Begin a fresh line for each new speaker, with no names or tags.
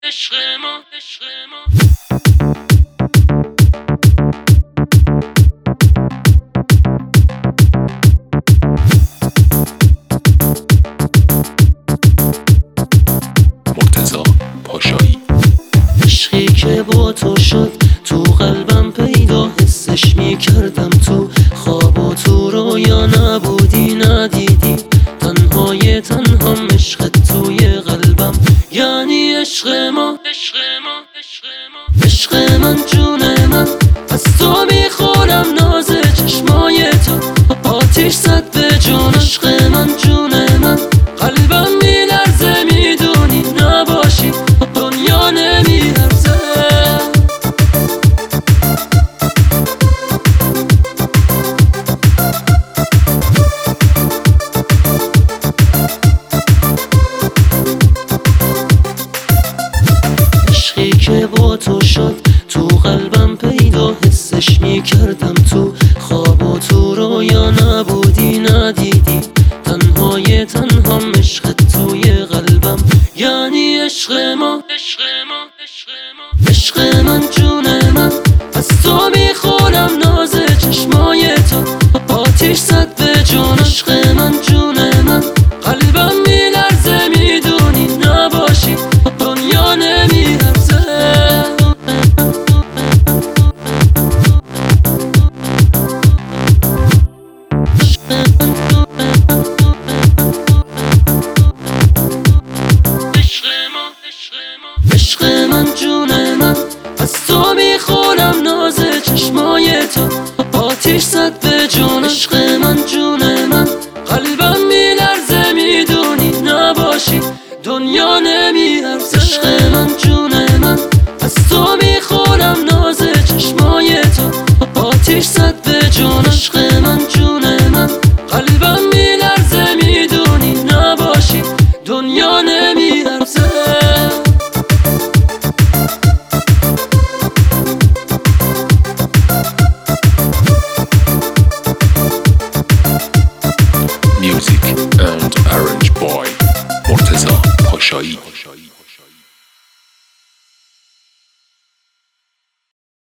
مرتضی پاشایی.
عشقی که با تو شد تو قلبم پیدا، حسش میکردم تو خواب و تو رویا، نبودی ندیدی تنهای تنهام، عشقت توی قلبم یعنی عشق ما. عشق من جون من، از تو میخورم ناز چشمای تو، آتیش زد به جون. عشق من جون من، قلبم میلرزه میدونی نباشی دنیا نمیارزه. عشقی که با تو شد تو قلبم پیدا، حسش میکردم تو خواب و تو رویا، نبودی ندیدی تنهای تنهام، عشقت توی قلبم یعنی عشق ما. عشق من جون من، از تو میخورم ناز چشمای تو، آتیش زد به جون. عشق من جون من، قلبم میلرزه میدونی نباشی دنیا نمیارزه. عشق من جون من، از تو میخورم ناز چشمای تو، آتیش زد به جون. عشق من جون من، قلبم میلرزه میدونی نباشی دنیا نمیارزه. عشق من جون من، از تو میخورم ناز چشمای تو، آتیش زد به جون. عشق من جون من، قلبم میلرزه میدونی نباشی دنیا نمیارزه.
Music and arranged by مرتضی پاشایی.